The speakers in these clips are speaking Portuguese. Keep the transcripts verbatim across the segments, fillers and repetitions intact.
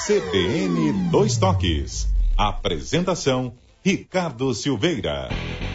C B N Dois Toques. Apresentação, Ricardo Silveira.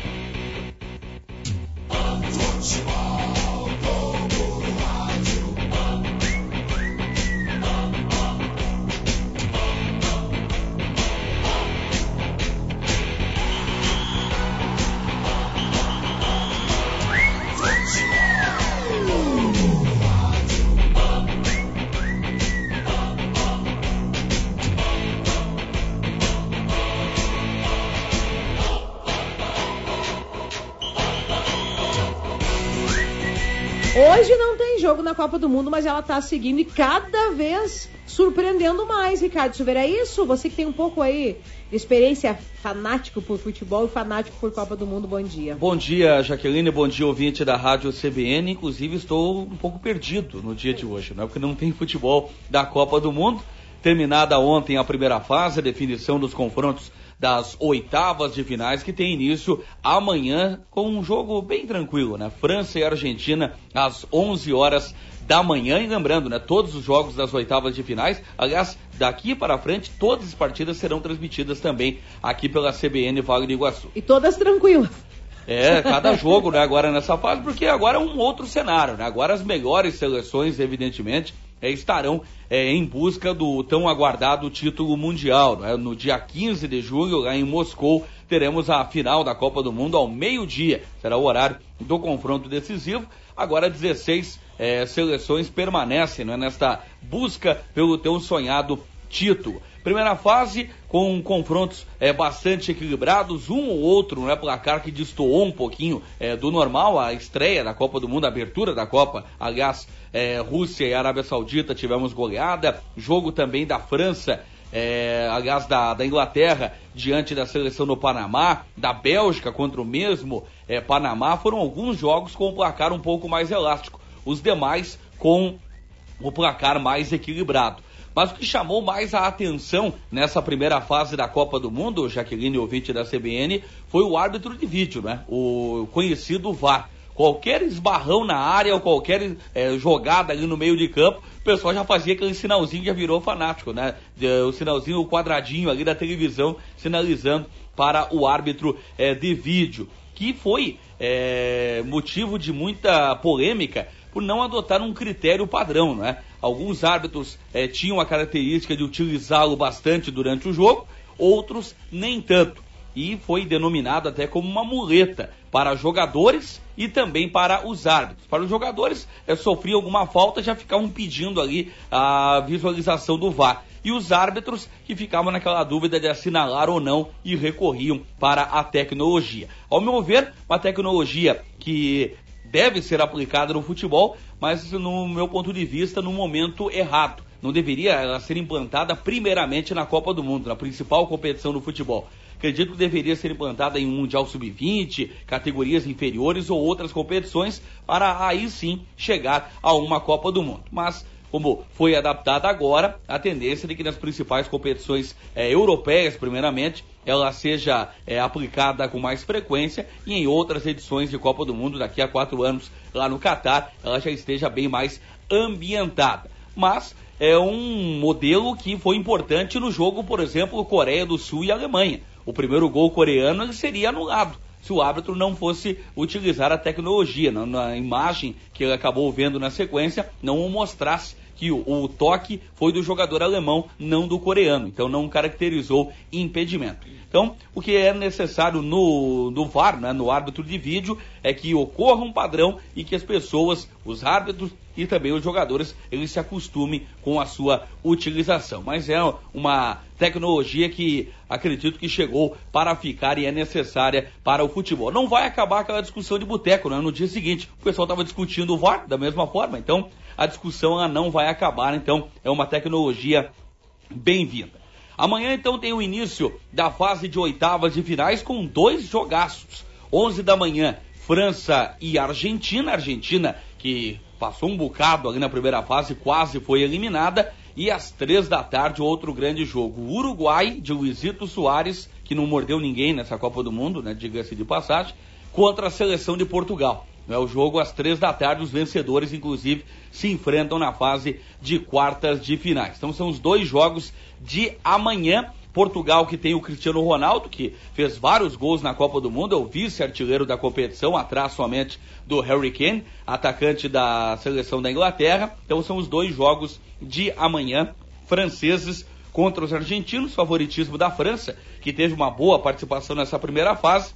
Hoje não tem jogo na Copa do Mundo, mas ela tá seguindo e cada vez surpreendendo mais, Ricardo Silveira. É isso? Você que tem um pouco aí de experiência, fanático por futebol e fanático por Copa do Mundo, bom dia. Bom dia, Jaqueline, bom dia, ouvinte da Rádio C B N. Inclusive, estou um pouco perdido no dia de hoje, né? Porque não tem futebol da Copa do Mundo. Terminada ontem a primeira fase, a definição dos confrontos das oitavas de finais, que tem início amanhã com um jogo bem tranquilo, né? França e Argentina às onze horas da manhã. E lembrando, né? Todos os jogos das oitavas de finais, aliás, daqui para frente, todas as partidas serão transmitidas também aqui pela C B N Vale do Iguaçu. E todas tranquilas. É, cada jogo, né? Agora nessa fase, porque agora é um outro cenário, né? Agora as melhores seleções, evidentemente, É, estarão é, em busca do tão aguardado título mundial. Né? No dia quinze de julho, lá em Moscou, teremos a final da Copa do Mundo ao meio-dia. Será o horário do confronto decisivo. Agora dezesseis é, seleções permanecem, né, nesta busca pelo tão sonhado título. Primeira fase com confrontos é, bastante equilibrados, um ou outro, né, placar que destoou um pouquinho é, do normal. A estreia da Copa do Mundo, a abertura da Copa, aliás, é, Rússia e Arábia Saudita tivemos goleada, jogo também da França, é, aliás da, da Inglaterra diante da seleção do Panamá, da Bélgica contra o mesmo é, Panamá. Foram alguns jogos com o placar um pouco mais elástico, os demais com o placar mais equilibrado. Mas o que chamou mais a atenção nessa primeira fase da Copa do Mundo, Jaqueline, ouvinte da C B N, foi o árbitro de vídeo, né? O conhecido V A R. Qualquer esbarrão na área ou qualquer é, jogada ali no meio de campo, o pessoal já fazia aquele sinalzinho, já virou fanático, né? O sinalzinho, o quadradinho ali da televisão, sinalizando para o árbitro é, de vídeo, que foi é, motivo de muita polêmica por não adotar um critério padrão, né? Alguns árbitros eh, tinham a característica de utilizá-lo bastante durante o jogo, outros nem tanto. E foi denominado até como uma muleta para jogadores e também para os árbitros. Para os jogadores, eh, sofriam alguma falta, já ficavam pedindo ali a visualização do V A R. E os árbitros que ficavam naquela dúvida de assinalar ou não e recorriam para a tecnologia. Ao meu ver, uma tecnologia que deve ser aplicada no futebol, mas no meu ponto de vista, no momento errado. Não deveria ela ser implantada primeiramente na Copa do Mundo, na principal competição do futebol. Acredito que deveria ser implantada em um Mundial sub vinte, categorias inferiores ou outras competições, para aí sim chegar a uma Copa do Mundo. Mas, como foi adaptada agora, a tendência é de que nas principais competições é, europeias, primeiramente, ela seja é, aplicada com mais frequência, e em outras edições de Copa do Mundo, daqui a quatro anos, lá no Catar, ela já esteja bem mais ambientada. Mas é um modelo que foi importante no jogo, por exemplo, Coreia do Sul e Alemanha. O primeiro gol coreano ele seria anulado se o árbitro não fosse utilizar a tecnologia, na, na imagem que ele acabou vendo na sequência, não o mostrasse que o, o toque foi do jogador alemão, não do coreano. Então não caracterizou impedimento. Então, o que é necessário no, no V A R, né, no árbitro de vídeo, é que ocorra um padrão e que as pessoas, os árbitros e também os jogadores, eles se acostumem com a sua utilização. Mas é uma tecnologia que acredito que chegou para ficar e é necessária para o futebol. Não vai acabar aquela discussão de boteco, né? No dia seguinte, o pessoal estava discutindo o V A R da mesma forma, então a discussão ela não vai acabar, então é uma tecnologia bem-vinda. Amanhã, então, tem o início da fase de oitavas de finais com dois jogaços. onze da manhã, França e Argentina. Argentina que passou um bocado ali na primeira fase, quase foi eliminada. E às três da tarde, outro grande jogo. O Uruguai, de Luizito Soares, que não mordeu ninguém nessa Copa do Mundo, né, diga-se de passagem, contra a seleção de Portugal. É o jogo às três da tarde, os vencedores, inclusive, se enfrentam na fase de quartas de finais. Então são os dois jogos de amanhã. Portugal, que tem o Cristiano Ronaldo, que fez vários gols na Copa do Mundo, é o vice-artilheiro da competição, atrás somente do Harry Kane, atacante da seleção da Inglaterra. Então são os dois jogos de amanhã, franceses contra os argentinos, favoritismo da França, que teve uma boa participação nessa primeira fase,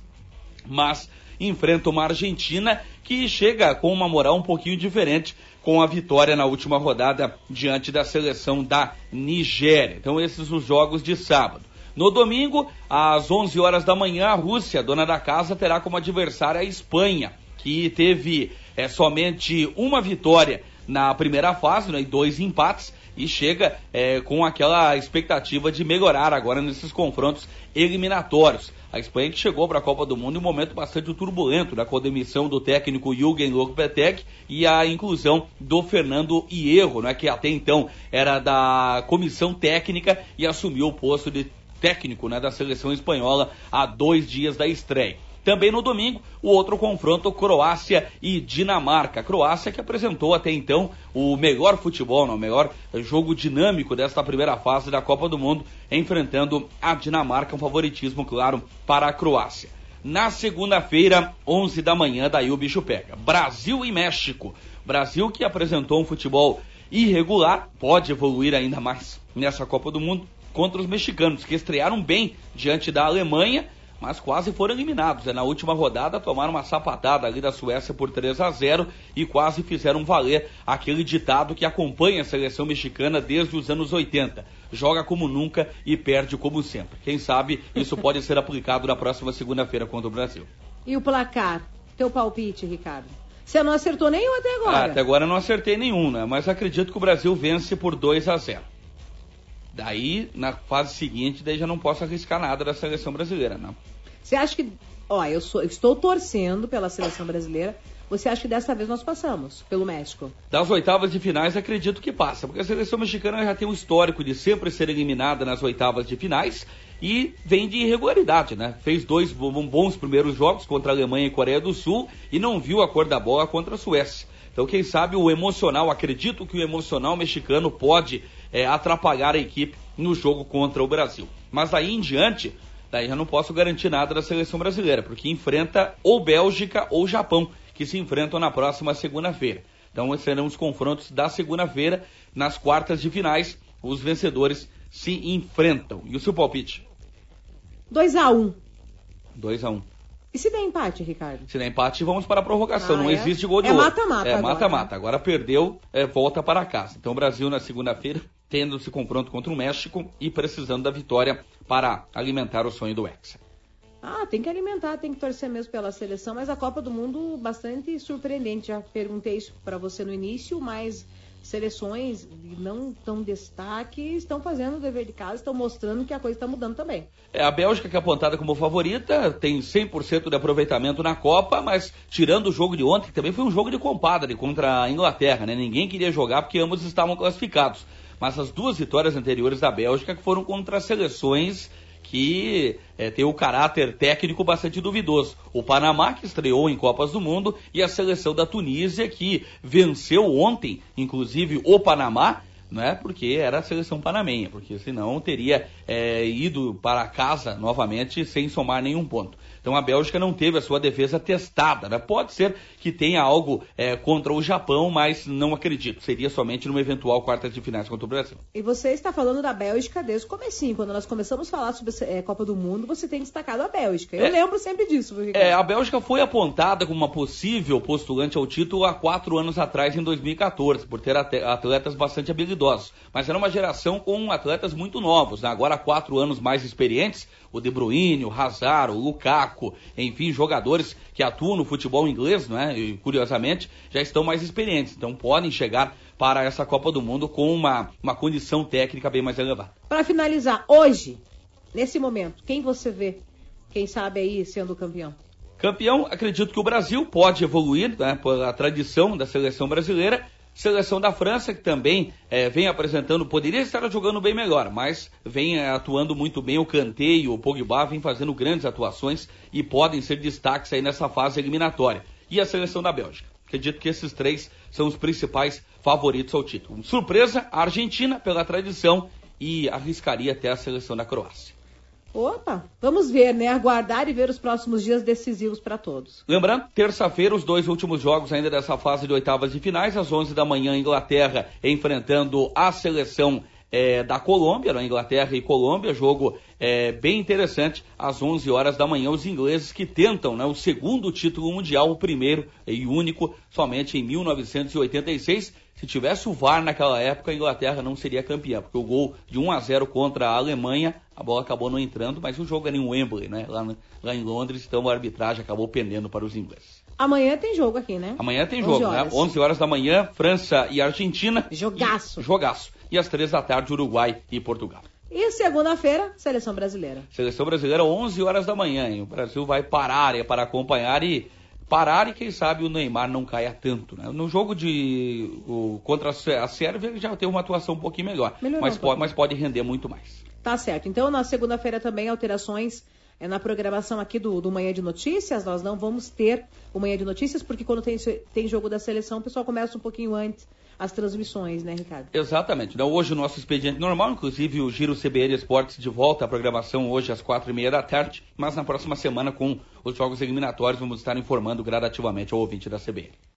mas enfrenta uma Argentina que chega com uma moral um pouquinho diferente, com a vitória na última rodada diante da seleção da Nigéria. Então esses os jogos de sábado. No domingo, às onze horas da manhã, a Rússia, dona da casa, terá como adversária a Espanha, que teve é, somente uma vitória na primeira fase, né, e dois empates, e chega é, com aquela expectativa de melhorar agora nesses confrontos eliminatórios. A Espanha que chegou para a Copa do Mundo em um momento bastante turbulento, né, com a demissão do técnico Jürgen Lopetegui e a inclusão do Fernando Hierro, né, que até então era da comissão técnica e assumiu o posto de técnico, né, da seleção espanhola há dois dias da estreia. Também no domingo, o outro confronto, Croácia e Dinamarca. A Croácia que apresentou até então o melhor futebol, o melhor jogo dinâmico desta primeira fase da Copa do Mundo, enfrentando a Dinamarca, um favoritismo, claro, para a Croácia. Na segunda-feira, onze da manhã, daí o bicho pega. Brasil e México. Brasil que apresentou um futebol irregular, pode evoluir ainda mais nessa Copa do Mundo, contra os mexicanos, que estrearam bem diante da Alemanha, mas quase foram eliminados. Na última rodada tomaram uma sapatada ali da Suécia por três a zero e quase fizeram valer aquele ditado que acompanha a seleção mexicana desde os anos oitenta. Joga como nunca e perde como sempre. Quem sabe isso pode ser aplicado na próxima segunda-feira contra o Brasil. E o placar? Teu palpite, Ricardo? Você não acertou nenhum até agora? Ah, até agora eu não acertei nenhum, né? Mas acredito que o Brasil vence por dois a zero. Daí, na fase seguinte, daí já não posso arriscar nada da seleção brasileira, não. Você acha que... Ó, eu, sou, eu estou torcendo pela seleção brasileira. Você acha que dessa vez nós passamos pelo México? Das oitavas de finais, acredito que passa. Porque a seleção mexicana já tem um histórico de sempre ser eliminada nas oitavas de finais e vem de irregularidade, né? Fez dois bons primeiros jogos contra a Alemanha e Coreia do Sul e não viu a cor da bola contra a Suécia. Então, quem sabe o emocional, acredito que o emocional mexicano pode é, atrapalhar a equipe no jogo contra o Brasil. Mas daí em diante, daí já não posso garantir nada da seleção brasileira, porque enfrenta ou Bélgica ou Japão, que se enfrentam na próxima segunda-feira. Então, esses serão os confrontos da segunda-feira. Nas quartas de finais, os vencedores se enfrentam. E o seu palpite? dois a um. dois a um. E se der empate, Ricardo? Se der empate, vamos para a prorrogação. Ah, não é? Existe gol de é ouro. Mata-mata. É mata-mata. Agora. agora perdeu, é, volta para casa. Então o Brasil na segunda-feira, tendo esse confronto contra o México e precisando da vitória para alimentar o sonho do Hexa. Ah, tem que alimentar, tem que torcer mesmo pela seleção, mas a Copa do Mundo bastante surpreendente. Já perguntei isso para você no início, mas seleções não tão destaque estão fazendo o dever de casa, estão mostrando que a coisa está mudando também. É, a Bélgica, que é apontada como favorita, tem cem por cento de aproveitamento na Copa, mas tirando o jogo de ontem, que também foi um jogo de compadre contra a Inglaterra, né? Ninguém queria jogar porque ambos estavam classificados. Mas as duas vitórias anteriores da Bélgica que foram contra seleções que é, tem o caráter técnico bastante duvidoso. O Panamá, que estreou em Copas do Mundo, e a seleção da Tunísia, que venceu ontem, inclusive, o Panamá, não é porque era a seleção panamenha, porque senão teria é, ido para casa novamente sem somar nenhum ponto. Então a Bélgica não teve a sua defesa testada, né? Pode ser que tenha algo é, contra o Japão, mas não acredito. Seria somente numa eventual quarta de finais contra o Brasil. E você está falando da Bélgica desde o comecinho. Quando nós começamos a falar sobre a é, Copa do Mundo, você tem destacado a Bélgica. Eu é, lembro sempre disso, viu, Ricardo? É, a Bélgica foi apontada como uma possível postulante ao título há quatro anos atrás, em dois mil e catorze, por ter atletas bastante habilidosos. Mas era uma geração com atletas muito novos, né? Agora há quatro anos mais experientes, o De Bruyne, o Hazard, o Lukaku, enfim, jogadores que atuam no futebol inglês, né? E, curiosamente, já estão mais experientes. Então podem chegar para essa Copa do Mundo com uma, uma condição técnica bem mais elevada. Para finalizar, hoje, nesse momento, quem você vê, quem sabe aí, sendo campeão? Campeão, acredito que o Brasil pode evoluir, né, pela tradição da seleção brasileira. Seleção da França, que também é, vem apresentando, poderia estar jogando bem melhor, mas vem é, atuando muito bem. O Kanté e o Pogba vêm fazendo grandes atuações e podem ser destaques aí nessa fase eliminatória. e a seleção da Bélgica. Acredito que esses três são os principais favoritos ao título. Surpresa, a Argentina, pela tradição, e arriscaria até a seleção da Croácia. Opa, vamos ver, né? Aguardar e ver os próximos dias decisivos para todos. Lembrando, terça-feira, os dois últimos jogos ainda dessa fase de oitavas de finais, às onze da manhã, Inglaterra enfrentando a seleção é, da Colômbia, né? Inglaterra e Colômbia, jogo é, bem interessante, às onze horas da manhã, os ingleses que tentam, né, o segundo título mundial, o primeiro e único, somente em mil novecentos e oitenta e seis. Se tivesse o V A R naquela época, a Inglaterra não seria campeã, porque o gol de um a zero contra a Alemanha, a bola acabou não entrando, mas o jogo era em Wembley, né, lá, lá em Londres, então a arbitragem acabou pendendo para os ingleses. Amanhã tem jogo aqui, né? Amanhã tem jogo, né? onze horas da manhã, França e Argentina. Jogaço. E, jogaço. E às três da tarde, Uruguai e Portugal. E segunda-feira, Seleção Brasileira. Seleção Brasileira, onze horas da manhã, hein? O Brasil vai parar é, para acompanhar e... Parar e quem sabe o Neymar não caia tanto, né? No jogo de o, contra a Sérvia ele já tem uma atuação um pouquinho melhor, mas, um pode, mas pode render muito mais. Tá certo. Então na segunda-feira também alterações é, na programação aqui do, do Manhã de Notícias. Nós não vamos ter o Manhã de Notícias porque quando tem, tem jogo da seleção o pessoal começa um pouquinho antes as transmissões, né, Ricardo? Exatamente. Então, hoje o nosso expediente normal, inclusive o Giro C B N Esportes de volta à programação hoje às quatro e meia da tarde, mas na próxima semana com os jogos eliminatórios vamos estar informando gradativamente ao ouvinte da C B N.